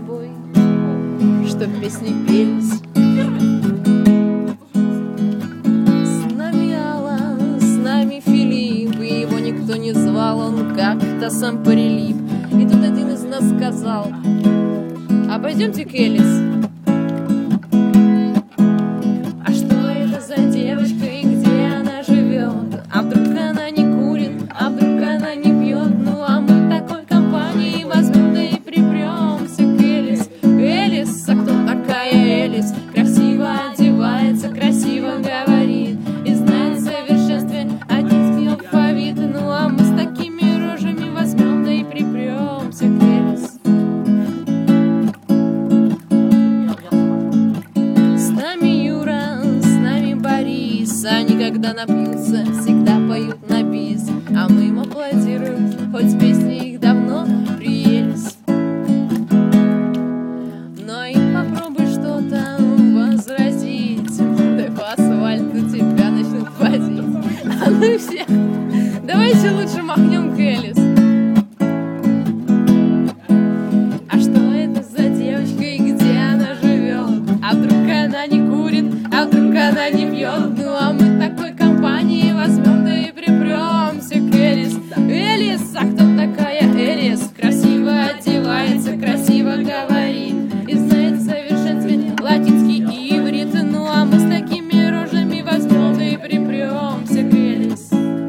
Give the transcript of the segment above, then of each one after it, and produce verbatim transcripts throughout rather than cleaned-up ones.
тобой, чтоб песни пелись. С нами Алла, с нами Филипп, и его никто не звал, он как-то сам прилип. И тут один из нас сказал: а пойдемте к Элис. А что это за девочка и где она живет? А вдруг она не курит, а вдруг она не пьет? Ну а мы такой компанией возьмем, да и припремся к Элис. Элис, а кто такая Элис? Красиво одевается, красиво говорит и знает в совершенстве латинский алфавит. Ну а мы с такими рожами возьмем, да и припремся к Элис. С нами Юра, с нами Борис, они когда напьются, всегда поют на бис, а мы им аплодируем, хоть песни их давно приелись. Но им попробуй что-то возразить, да по асфальту тебя начнут возить. А ну все, давайте лучше махнем к Элис. А что это за девочка и где она живет? А вдруг она не курит, а вдруг она не пьет? Ну а мы такой компанией возьмем, да и припремся к Элис. Элис, а кто такая Элис? Красиво одевается, красиво говорит и знает в совершенстве латинский иврит. Ну а мы с такими рожами возьмем, да и припремся к Элис.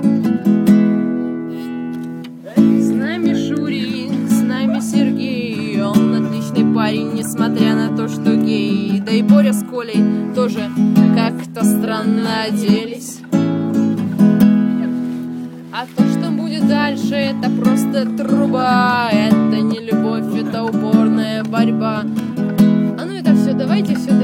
С нами Шурик, с нами Сергей, он отличный парень, несмотря на то, что гей. Да и Боря с Колей тоже как-то странно оделись. А то, что будет дальше, это просто труба. Это не любовь, это упорная борьба. А ну это все, давайте сюда.